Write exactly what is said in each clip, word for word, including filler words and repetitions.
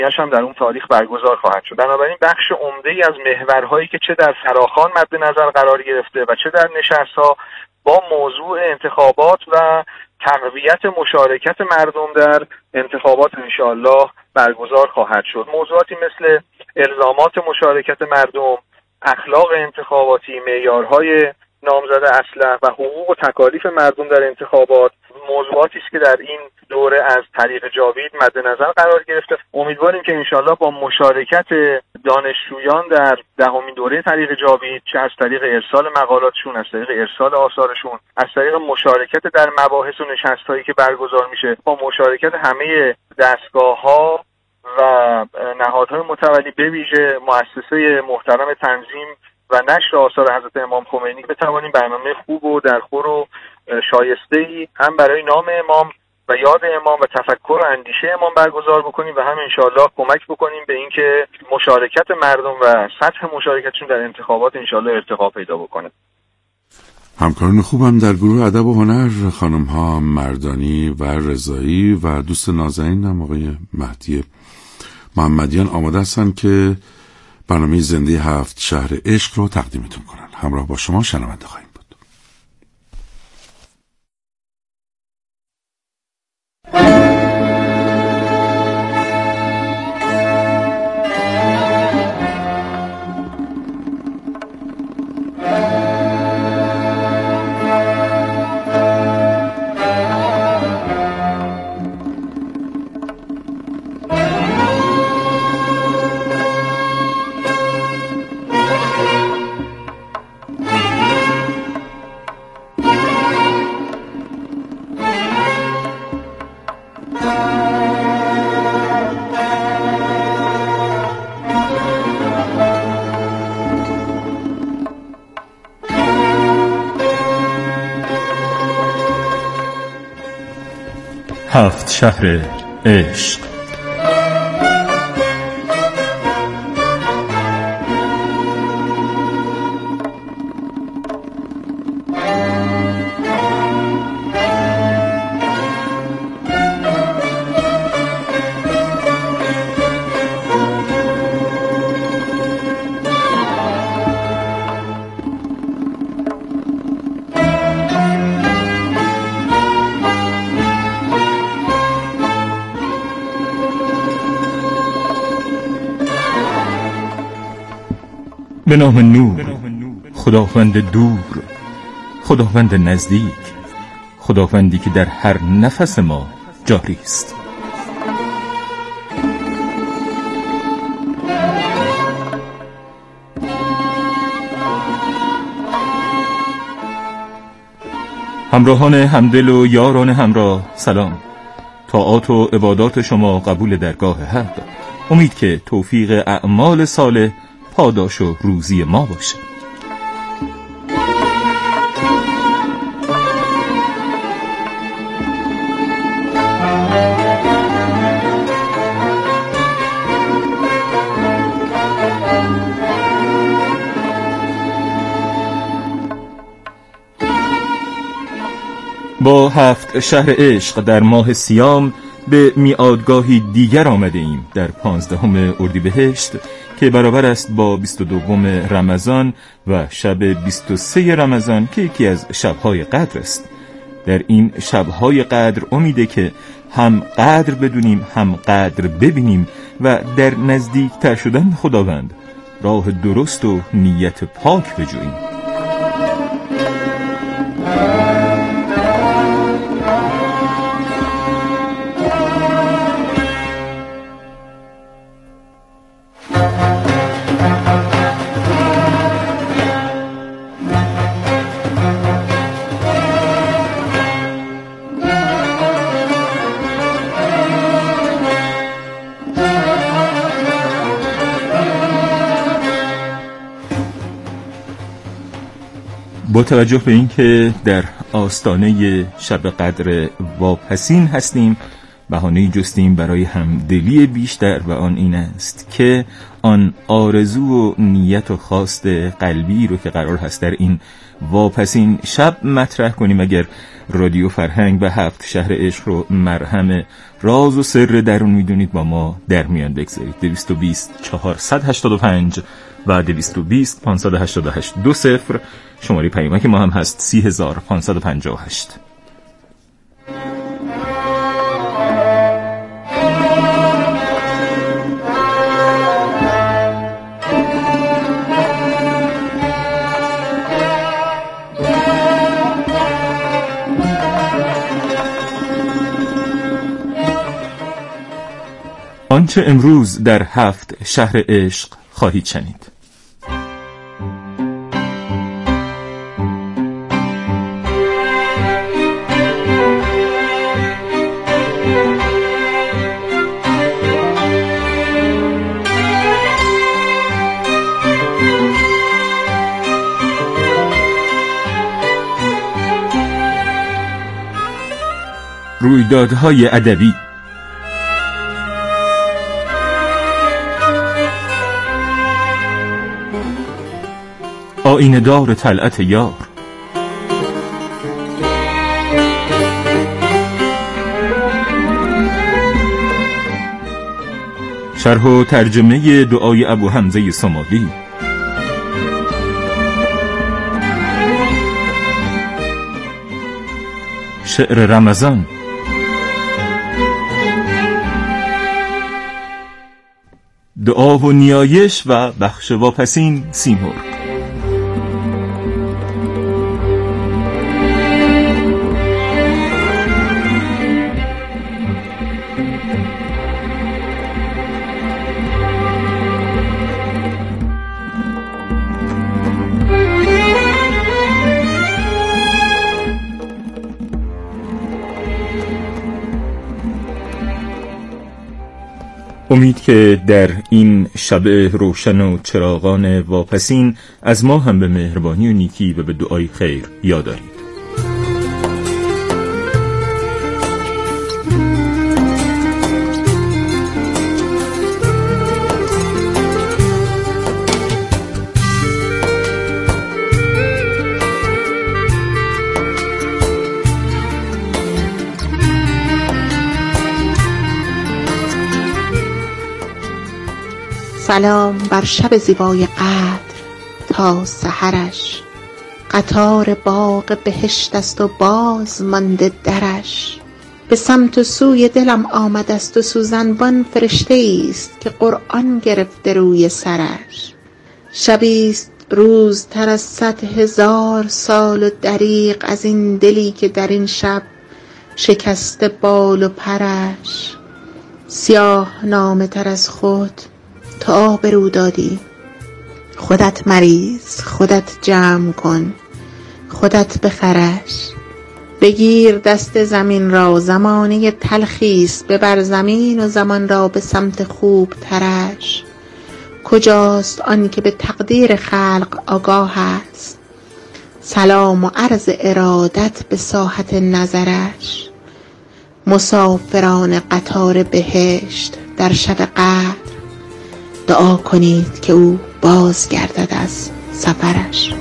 هم در اون تاریخ برگزار خواهد شد. بنابراین بخش عمده‌ای از محورهایی که چه در فراخوان مد نظر قرار گرفته و چه در نشست‌ها با موضوع انتخابات و تقویت مشارکت مردم در انتخابات انشاءالله برگزار خواهد شد. موضوعاتی مثل الزامات مشارکت مردم، اخلاق انتخاباتی، معیارهای نامزد اصلاح و حقوق و تکالیف مردم در انتخابات موضوعاتی است که در این دوره از طریق جاوید مد نظر قرار گرفته. امیدواریم که انشاءالله با مشارکت دانشجویان در دهمین دوره طریق جاوید، چه از طریق ارسال مقالاتشون، از طریق ارسال آثارشون، از طریق مشارکت در مباحث و نشست‌هایی که برگزار میشه، با مشارکت همه دستگاه‌ها و نهادهای متولی به ویژه مؤسسه محترم تنظیم و نشر آثار حضرت امام خمینی بتوانیم برنامه خوب و درخور و شایسته‌ای هم برای نام امام و یاد امام و تفکر و اندیشه امام برگزار بکنیم و هم انشاءالله کمک بکنیم به اینکه مشارکت مردم و سطح مشارکتشون در انتخابات انشاءالله ارتقا پیدا بکنه. همکاران خوبم در گروه ادب و هنر خانم ها مردانی و رضایی و دوست نازنینم آقای مهدی محمدیان آماده هستن که برنامه زنده هفت شهر عشق رو تقدیمتون کنن. همراه با شما شنونده خواهیم بود. هفت شهر عشق. به نام نور، خداوند دور، خداوند نزدیک، خداوندی که در هر نفس ما جاری است. همراهان همدل و یاران همراه سلام. طاعات و عبادات شما قبول درگاه حق. امید که توفیق اعمال صالح پاداش و روزی ما باشه. با هفت شهر عشق در ماه سیام به میعادگاهی دیگر آمده ایم در پانزدهم اردیبهشت که برابر است با بیست و دوم رمضان و شب بیست و سه رمضان که یکی از شبهای قدر است. در این شبهای قدر امیده که هم قدر بدونیم هم قدر ببینیم و در نزدیکتر شدن خداوند راه درست و نیت پاک بجوییم. با توجه به اینکه در آستانه شب قدر واپسین هستیم، بهانه‌ای جستیم برای همدلی بیشتر و آن این است که آن آرزو و نیت و خواست قلبی رو که قرار هست در این واپسین شب مطرح کنیم. اگر رادیو فرهنگ و هفت شهر عشق رو مرهم راز و سر درون میدونید با ما در میان بگذارید. دویست و بیست چهارصد و هشتاد و پنج و دویست و بیست پانصد و هشتاد و هشت دو صفر شماره پیامک ما هم هست سی هزار پانصد و پنجاه و هشت. آنچه امروز در هفت شهر عشق خواهید شنید. رویدادهای ادبی، آینه دار طلعت یار، شرح و ترجمه دعای ابو حمزه سمالی، شعر رمضان، دعا و نیایش و بخش واپسین سیمرغ. امید که در این شب روشن و چراغان واپسین از ما هم به مهربانی و نیکی و به دعای خیر یاد دارید. سلام بر شب زیبای قدر تا سحرش، قطار باغ بهشت است و باز مانده درش. به سمت و سوی دلم آمده است و سوزنبان فرشته است که قرآن گرفته روی سرش. شبیست روزتر از صد هزار سال و دریغ از این دلی که در این شب شکسته بال و پرش. سیاه نامه تر از خود تو آبرو دادی، خودت مریض، خودت جمع کن، خودت بخرش. بگیر دست زمین را، زمانه تلخیست، ببر زمین و زمان را به سمت خوب ترش. کجاست آن که به تقدیر خلق آگاه است، سلام و عرض ارادت به ساحت نظرش. مسافران قطار بهشت در شب قدر دعا کنید که او باز گردد از سفرش.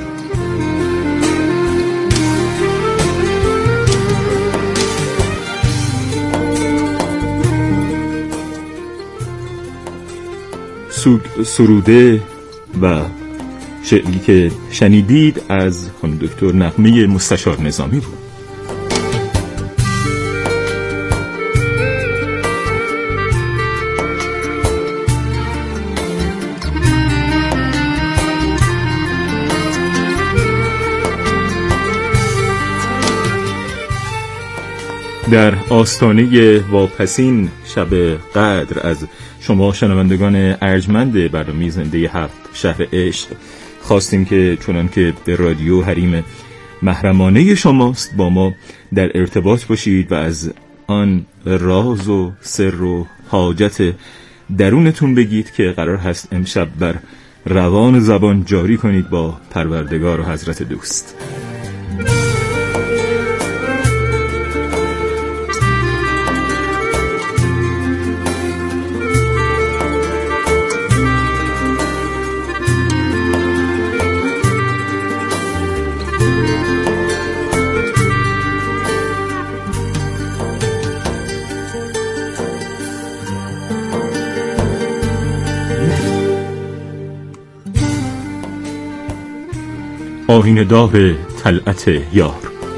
سروده و شعری که شنیدید از خانم دکتر نغمه مستشار نظامی بود. در آستانه واپسین شب قدر از شما شنوندگان ارجمند برنامه زنده هفت شهر عشق خواستیم که چنان که به رادیو حریم محرمانه شماست با ما در ارتباط باشید و از آن راز و سر و حاجت درونتون بگید که قرار هست امشب بر روان زبان جاری کنید با پروردگار و حضرت دوست. آیین دار طلعت یار.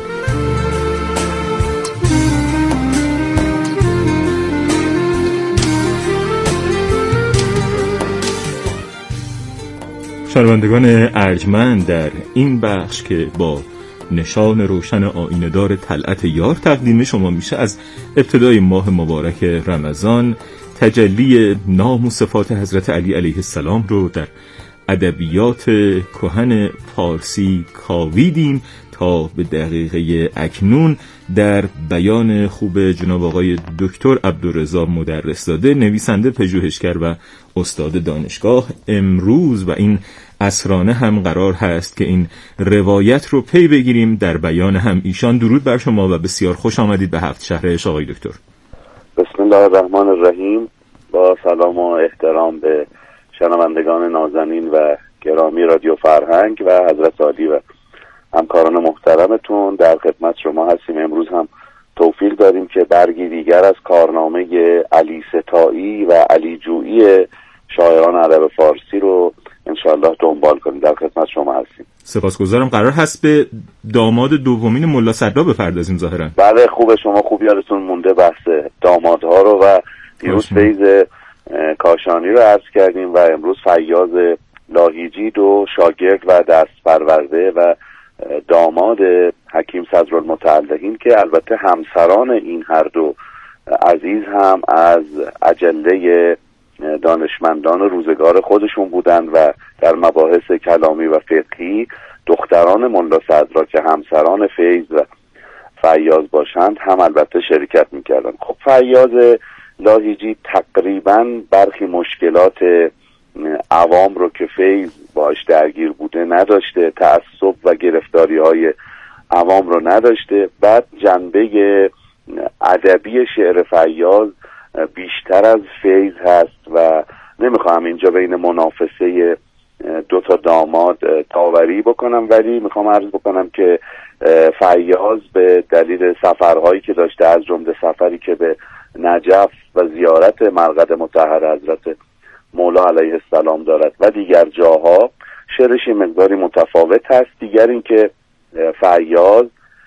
شنوندگان ارجمند، در این بخش که با نشان روشن آیین دار طلعت یار تقدیم شما میشه، از ابتدای ماه مبارک رمضان تجلی نام و صفات حضرت علی علیه السلام رو در ادبیات کهن فارسی کاویدیم تا به دقیقه اکنون در بیان خوب جناب آقای دکتر عبدالرضا مدرس‌زاده، نویسنده، پژوهشگر و استاد دانشگاه. امروز و این عصرانه هم قرار هست که این روایت رو پی بگیریم در بیان هم ایشان. درود بر شما و بسیار خوش آمدید به هفت شهرش آقای دکتر. بسم الله الرحمن الرحیم. با سلام و احترام به شنوندگان نازنین و گرامی رادیو فرهنگ و حضرت عالی و همکاران محترمتون، در خدمت شما هستیم. امروز هم توفیق داریم که برگی دیگر از کارنامه علی ستایی و علی جویی شاعران ادب فارسی رو انشاءالله دنبال کنیم. در خدمت شما هستیم. سپاسگزارم. قرار هست به داماد دومین ملا صدرا بپردازیم ظاهرا. بله خوبه، شما خوب یادتون مونده بحث دامادها رو و دیروز فیض کاشانی رو عرض کردیم و امروز فیاض لاهیجی دو شاگرد و دست پرورده و داماد حکیم صدرالمتعلقین که البته همسران این هر دو عزیز هم از اجله دانشمندان روزگار خودشون بودند و در مباحث کلامی و فقهی دختران ملا صدرا که همسران فیض و فیاض باشند هم البته شرکت میکردن. خب فیاض لاهیجی تقریبا برخی مشکلات عوام رو که فیض باش درگیر بوده نداشته، تعصب و گرفتاری های عوام رو نداشته. بعد جنبه ادبی شعر فیاض بیشتر از فیض هست و نمیخوام اینجا بین منافسه دو تا داماد تاوری بکنم، ولی میخوام عرض بکنم که فیاض به دلیل سفرهایی که داشته، از جمله سفری که به نجف و زیارت مرقد مطهر حضرت مولا علیه السلام دارد و دیگر جاها، شعرش مقداری متفاوت هست. دیگر این که فیاض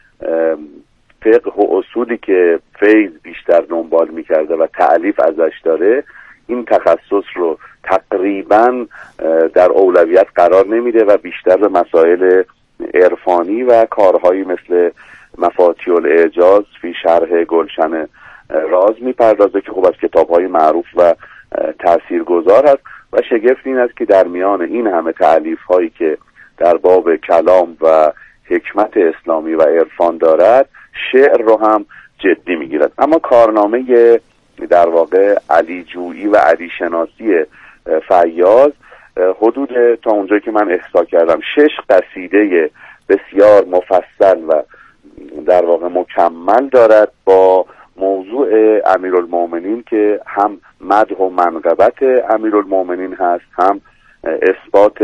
فقه و اصولی که فیض بیشتر دنبال میکرده و تعلیف ازش داره، این تخصص رو تقریبا در اولویت قرار نمیده و بیشتر به مسائل عرفانی و کارهایی مثل مفاتیح الاعجاز فی شرح گلشن راز میپردازه که خب از کتابهای معروف و تاثیرگذار هست. و شگفت این است که در میان این همه تألیف هایی که در باب کلام و حکمت اسلامی و عرفان دارد، شعر رو هم جدی میگیرد. اما کارنامه در واقع علی جویی و علی شناسی فیاض حدود تا اونجایی که من احصا کردم شش قصیده بسیار مفصل و در واقع مکمل دارد با موضوع امیرالمومنین که هم مدح و منقبت امیرالمومنین هست، هم اثبات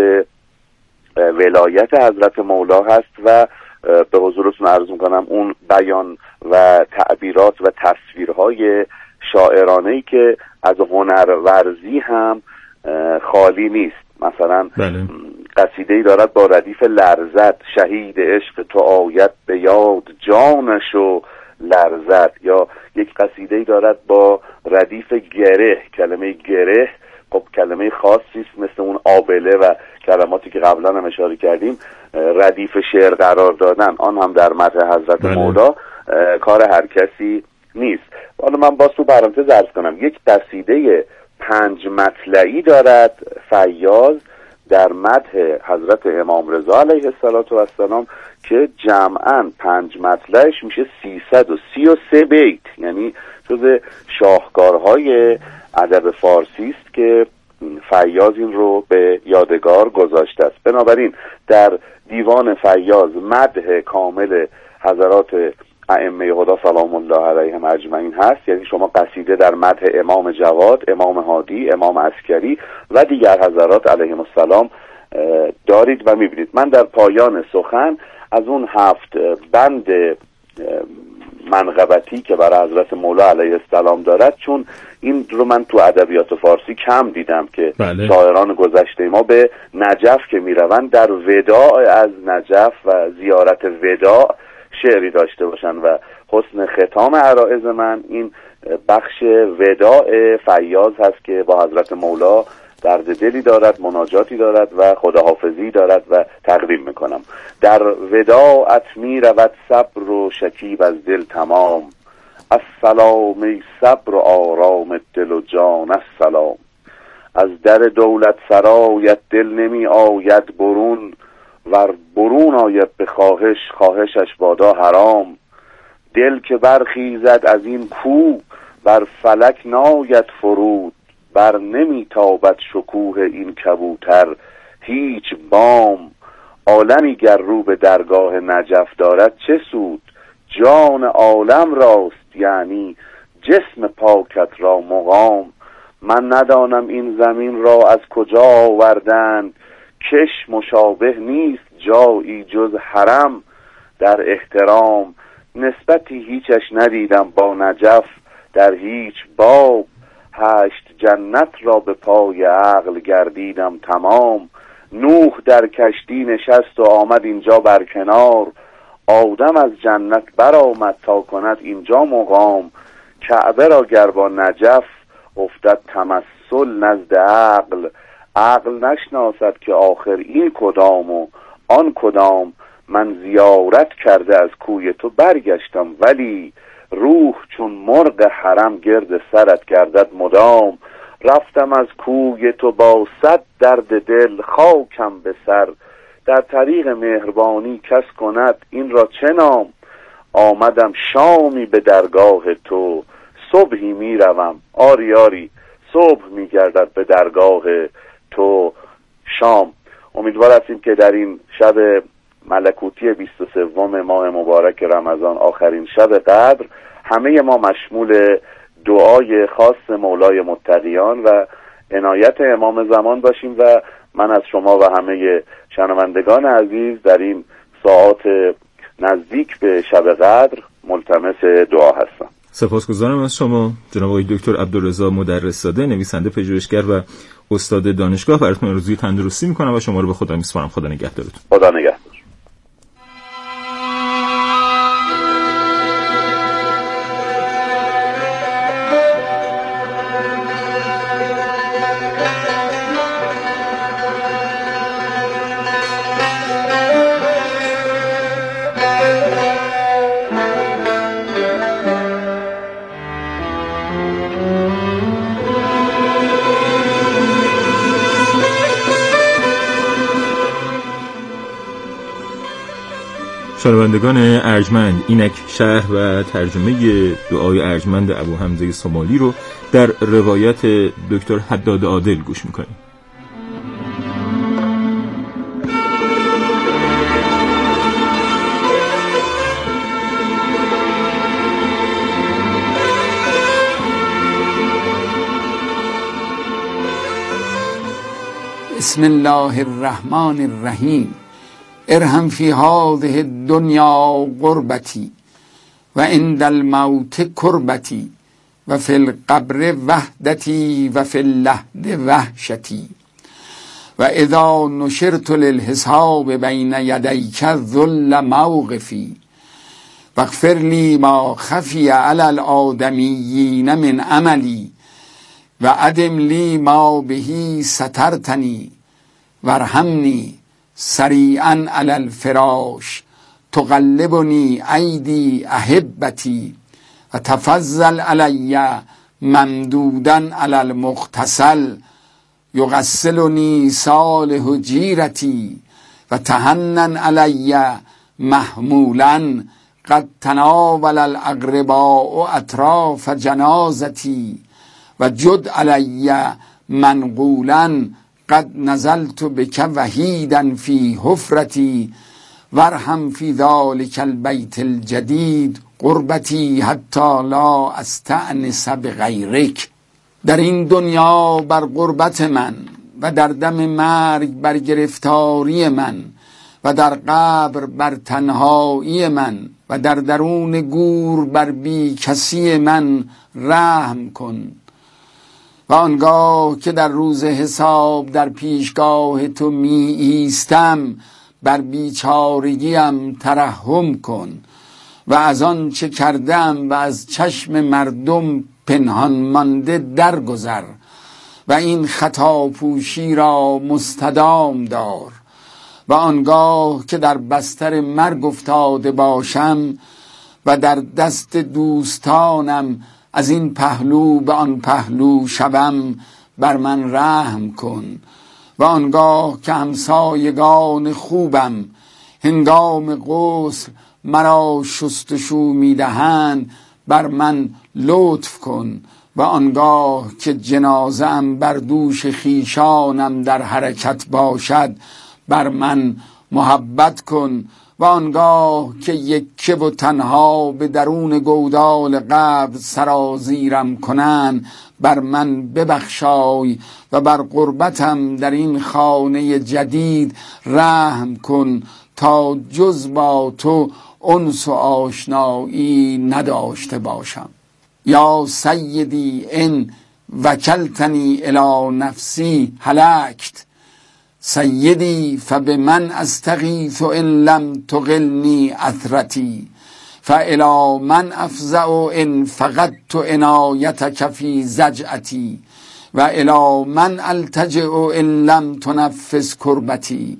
ولایت حضرت مولا هست و به حضورتون عرض میکنم اون بیان و تعبیرات و تصویرهای شاعرانه‌ای که از هنرورزی هم خالی نیست. مثلا بله. قصیده‌ای دارد با ردیف لرزد، شهید عشق تو آید به یاد جانش و لرزد. یا یک قصیده‌ای دارد با ردیف گره. کلمه گره خب کلمه خاصی است، مثل اون آبله و کلماتی که قبلا هم اشاره کردیم ردیف شعر قرار دادن، آن هم در مدح حضرت بله. مولا کار هر کسی نیست. حالا من باز تو پرانتز عرض کنم یک قصیده پنج مطلعی دارد فیاض در مدح حضرت امام رضا علیه السلام که جمعاً پنج مطلعش میشه سیصد و سی و سه بیت، یعنی جز شاهکارهای ادب فارسی است که فیاض این رو به یادگار گذاشته است. بنابراین در دیوان فیاض مدح کامل حضرات ائمه خدا سلام الله علیهم اجمعین هست، یعنی شما قصیده در مدح امام جواد، امام هادی، امام عسکری و دیگر حضرات علیهم السلام دارید و میبینید. من در پایان سخن از اون هفت بند منقبتی که برای حضرت مولا علیه السلام دارد، چون این رو من تو ادبیات فارسی کم دیدم که بله. شاعران گذشته ما به نجف که میروند در وداع از نجف و زیارت وداع شعری داشته باشن و حسن ختام عرائض من این بخش وداع فیاض هست که با حضرت مولا درد دلی دارد، مناجاتی دارد و خداحافظی دارد و تقدیم میکنم. در وداعت می رود صبر و شکیب از دل تمام، السلام ای صبر و آرام دل و جان السلام. از در دولت سرایت دل نمی آید برون، ور برون آید به خواهش خواهشش بادا حرام. دل که برخیزد از این کو بر فلک ناید فرود، بر نمی تابد شکوه این کبوتر هیچ بام. عالمی گر رو به درگاه نجف دارد چه سود، جان عالم راست یعنی جسم پاکت را مقام. من ندانم این زمین را از کجا آوردند، کش مشابه نیست جایی جز حرم در احترام. نسبتی هیچش ندیدم با نجف در هیچ باب، هشت جنت را به پای عقل گردیدم تمام. نوح در کشتی نشست و آمد اینجا بر کنار، آدم از جنت برآمد تا کند اینجا مقام. کعبه را گر با نجف افتد تمثل نزد عقل، عقل نشناسد که آخر این کدام و آن کدام. من زیارت کرده از کوی تو برگشتم، ولی روح چون مرغ حرم گرد سرت گردد مدام. رفتم از کوی تو با صد درد دل خاکم به سر، در طریق مهربانی کس کند این را چه نام. آمدم شامی به درگاه تو صبحی می روم، آری آری صبح می گردد به درگاه تو شام. امیدوار هستیم که در این شب ملکوتی بیست و سوم ماه مبارک رمضان، آخرین شب قدر، همه ما مشمول دعای خاص مولای متقیان و عنایت امام زمان باشیم و من از شما و همه شنوندگان عزیز در این ساعات نزدیک به شب قدر ملتمس دعا هستم. سپاسگزارم از شما جناب آقای دکتر عبدالرضا مدرس‌زاده، نویسنده پژوهشگر و استاد دانشگاه. براتون آرزوی تندرستی میکنم و شما رو به خدا میسپارم. خدا نگهدارتون. خدا نگهدار. شنوندگان ارجمند، اینک شرح و ترجمه دعای ارجمند ابو حمزه صومالی رو در روایت دکتر حداد عادل گوش میکنیم. بسم الله الرحمن الرحیم. ارحم فی هذه الدنیا غربتی و عند الموت کربتی و فی القبر وحدتی و فی اللحد وحشتی و اذا نشرت للحساب بین یدیک ذل موقفی واغفر لی ما خفی علی الآدمیین من عملی و ادم لی ما بهی سترتنی وارحمنی سریعا علی الفراش تقلبنی ایدی احبتی و تفضل علی ممدودا علی المغتسل یغسلنی صالح جیرتی و تهنن علی محمولا قد تناول الاقرباء اطراف جنازتی و جد علی منقولا قد نزلت بک وحیدا فی حفرتی وارحم فی ذلک البیت الجدید قربتی حتی لا استأنس بغیرک. در این دنیا بر قربت من و در دم مرگ بر گرفتاری من و در قبر بر تنهایی من و در درون گور بر بی کسی من رحم کن. و آنگاه که در روز حساب در پیشگاه تو می ایستم بر بیچارگیم ترحم کن. و از آن چه کردم و از چشم مردم پنهان مانده درگذر و این خطا پوشی را مستدام دار. و آنگاه که در بستر مرگ افتاده باشم و در دست دوستانم از این پهلو به آن پهلو شوم بر من رحم کن. و آنگاه که همسایگان خوبم هنگام غسل مرا شستشو میدهند بر من لطف کن. و آنگاه که جنازه‌ام بر دوش خیشانم در حرکت باشد بر من محبت کن. و آنگاه که یکه و تنها به درون گودال قبر سرازیرم کنن بر من ببخشای و بر غربتم در این خانه جدید رحم کن تا جز با تو انس و آشنایی نداشته باشم. یا سیدی ان وکلتنی الی نفسی هلکت سیدی فبمن استغیث ان لم تقلنی اثرتی فالی من افزع ان فقدت عنایتک فی زجعتی و الی من التجئ ان لم تنفس کربتی.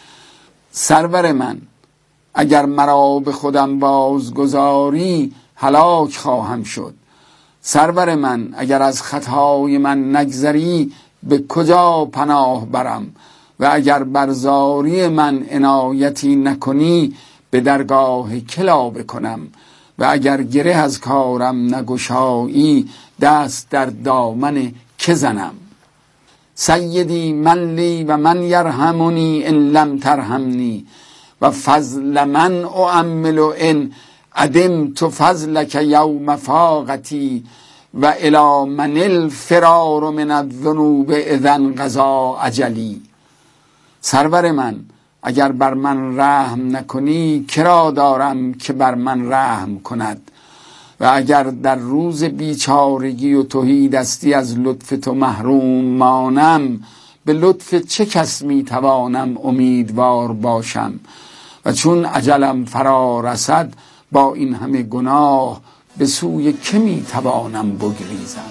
سرور من، اگر مرا به خودم بازگذاری هلاک خواهم شد. سرور من، اگر از خطای من نگذری به کجا پناه برم؟ و اگر برزاری من عنایتی نکنی به درگاه کلا بکنم؟ و اگر گره از کارم نگشایی دست در دامن که زنم؟ سیدی من لی و من یرحمنی ان لم ترحمنی و فضل من اعمل ان عدمت فضلک یوم فاقتی و الی من الفرار من الذنوب اذا انقضا اجلی. سرور من، اگر بر من رحم نکنی کرا دارم که بر من رحم کند؟ و اگر در روز بیچارگی و تهیدستی از لطف تو محروم مانم به لطف چه کس میتوانم امیدوار باشم؟ و چون اجلم فرا رسد با این همه گناه به سوی که میتوانم بگریزم؟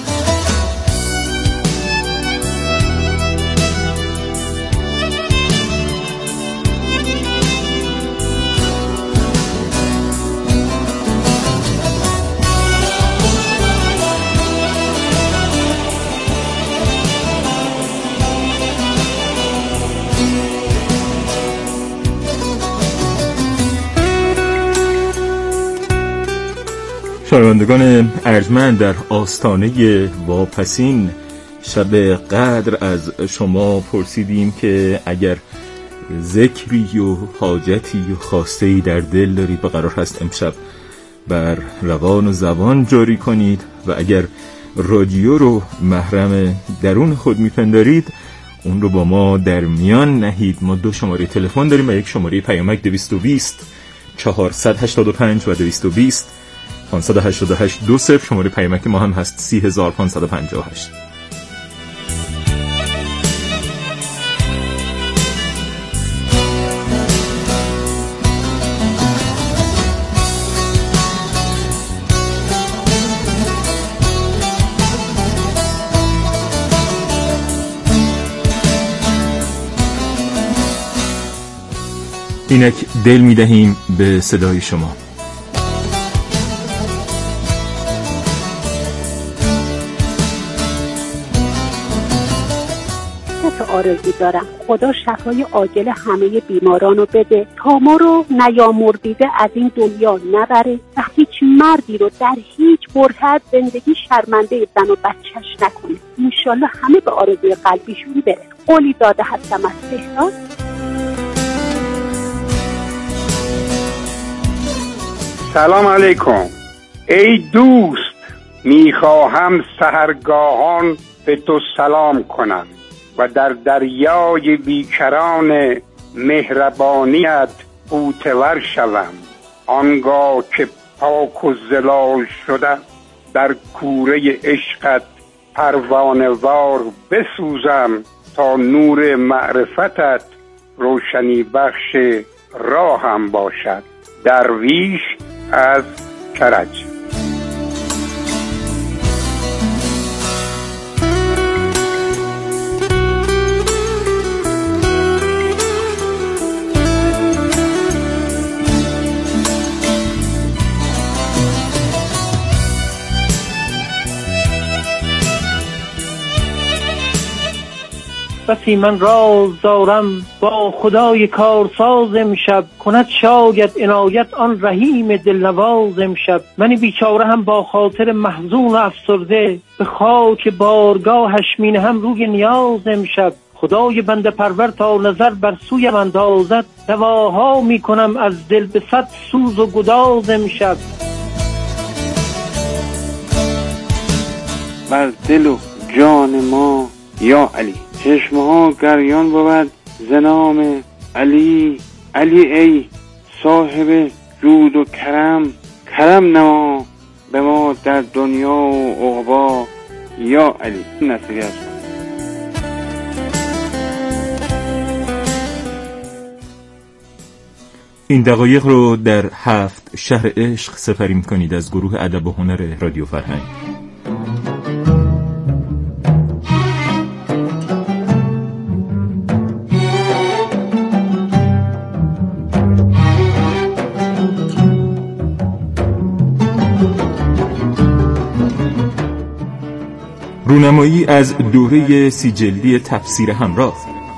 شنوندگان ارجمند، در آستانه واپسین شب قدر از شما پرسیدیم که اگر ذکری و حاجتی و خواسته‌ای در دل دارید و قرار هست امشب بر روان و زبان جاری کنید و اگر رادیو رو محرم درون خود میپندارید اون رو با ما در میان نهید. ما دو شماره تلفن داریم و یک شماره پیامک دویست و بیست چهارصد و هشتاد و پنج و دویست و بیست پانصد و هشتاد و هشت دو صفر. شماره پیامک ما هم هست سی هزار پانصد و پنجاه و هشت. اینک دل می‌دهیم به صدای شما. آرزو دارم خدا شفای عاجل همه بیماران رو بده تا ما رو نیامرزیده از این دنیا نبره و هیچ مردی رو در هیچ برهت زندگی شرمنده زن و بچهش نکنه. انشالله همه به آرزوی قلبیشون بره. قولی داده هستم از تهران. سلام علیکم. ای دوست، میخواهم سحرگاهان به تو سلام کنم و در دریای بیکران مهربانیت غوطه‌ور شوم. آنگاه که پاک و زلال شده در کوره عشقت پروانه وار بسوزم، تا نور معرفتت روشنی بخش راهم باشد. درویش از کرج. بسی من راز دارم با خدای کارساز امشب، کند شاید عنایت آن رحیم دلنواز امشب. من بیچاره هم با خاطر محزون و افسرده، به خاک بارگاهش می نهم روی نیاز امشب. خدای بنده پرور تا نظر بر سویم اندازد، دواها می کنم از دل به صد سوز و گداز امشب. بر دل و جان ما یا علی، چشمه ها گریان بود زنام علی. علی ای صاحب جود و کرم، کرم نما به ما در دنیا و عقبا یا علی. نصیری هستم. این دقایق رو در هفت شهر عشق سپری می‌کنید از گروه ادب و هنر رادیو فرهنگ. رونمایی از دوره سی جلدی تفسیر همراه.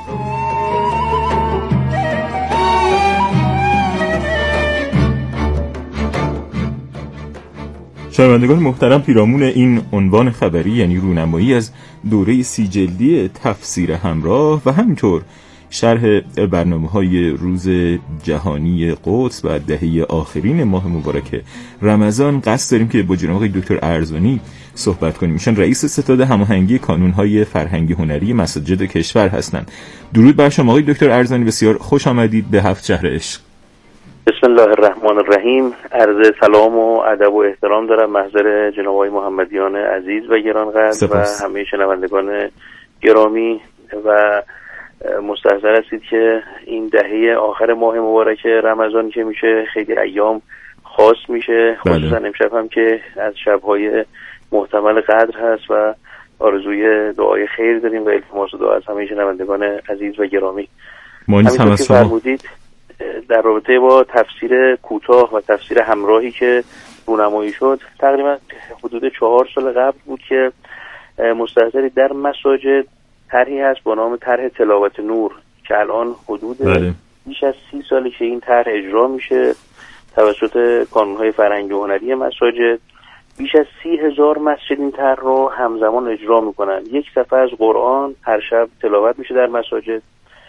شنوندگان محترم، پیرامون این عنوان خبری یعنی رونمایی از دوره سی جلدی تفسیر همراه و همینطور شرح برنامه‌های روز جهانی قدس و دهه آخرین ماه مبارک رمضان، قصد داریم که با جناب آقای دکتر ارزانی صحبت کنیم. ایشان رئیس ستاد هماهنگی کانون‌های فرهنگی هنری مساجد کشور هستند. درود بر شما آقای دکتر ارزانی، بسیار خوش آمدید به هفت شهر عشق. بسم الله الرحمن الرحیم. عرض سلام و ادب و احترام دارم محضر جناب آقای محمدیان عزیز و گرانقدر و همه شنوندگان گرامی و مستحضر هستید که این دهه آخر ماه مبارک رمضان که میشه خیلی ایام خاص میشه، خصوصا امشب هم که از شب‌های محتمل قدر هست و آرزوی دعای خیر داریم و التماس دعا از همه شنوندگان عزیز و گرامی. همینطور که فرمودید در رابطه با تفسیر کوتاه و تفسیر همراهی که رونمایی شد، تقریبا حدود چهار سال قبل بود که مستحضری در مساجد طرحی هست با نام طرح تلاوت نور که الان حدود بله. بیش از سی سالی که این طرح اجرا میشه توسط کانون‌های فرهنگی و هنری مساجد. بیش از سی هزار مسجد این طرح رو همزمان اجرا میکنن. یک صفحه از قرآن هر شب تلاوت میشه در مساجد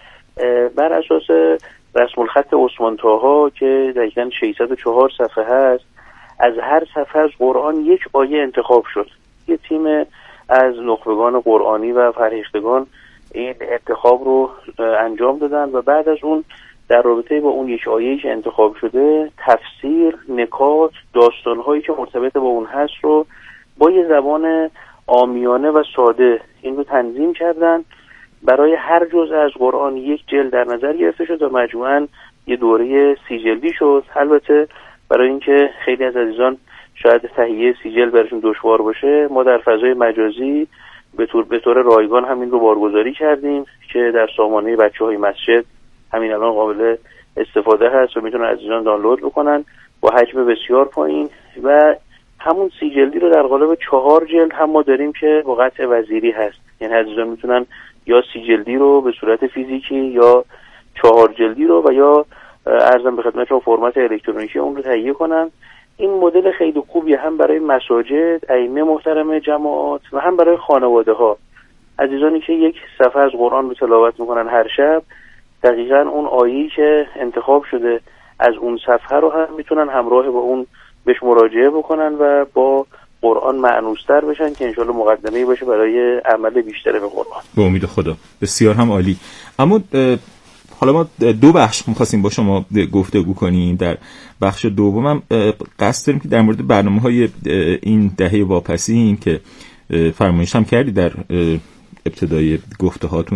بر اساس رسم الخط عثمان طاها که دقیقاً ششصد و چهار صفحه هست. از هر صفحه از قرآن یک آیه انتخاب شد. یه تیم از نخبگان قرآنی و فرهیختگان این انتخاب رو انجام دادن و بعد از اون در رابطه با اون یک آیه‌ای که انتخاب شده تفسیر، نکات، داستان‌هایی که مرتبط با اون هست رو با یه زبان عامیانه و ساده این رو تنظیم کردن. برای هر جزء از قرآن یک جلد در نظر گرفته شد و مجموعاً یه دوره سی جلدی شد. البته برای اینکه خیلی از عزیزان شاید تهیه سی جلد براشون دشوار باشه، ما در فضای مجازی به طور به طور رایگان همین رو بارگذاری کردیم که در سامانه بچه‌های مسجد همین الان قابل استفاده هست و میتونن عزیزان دانلود بکنن با حجم بسیار پایین. و همون سی جلدی رو در قالب چهار جلد هم ما داریم که با قطع وزیری هست، یعنی عزیزان میتونن یا سی جلدی رو به صورت فیزیکی یا چهار جلدی رو و یا ارزم به خدمتتون فرمت الکترونیکی اون رو تهیه کنن. این مدل خیلی خوبیه هم برای مساجد، ائمه محترم جماعات و هم برای خانواده ها. عزیزانی که یک صفحه از قرآن رو تلاوت میکنن هر شب، دقیقاً اون آیه‌ای که انتخاب شده از اون صفحه رو هم میتونن همراه با اون بهش مراجعه بکنن و با قرآن مأنوس‌تر بشن که انشالله مقدمه‌ای باشه برای عمل بیشتر به قرآن. به امید خدا. بسیار هم عالی. اما حالا ما دو بخش می‌خواستیم با شما گفتگو کنیم. در بخش دومم قصد داریم که در مورد برنامه‌های این دهه واپسین که فرمایش هم کردی در ابتدای گفته‌هاتون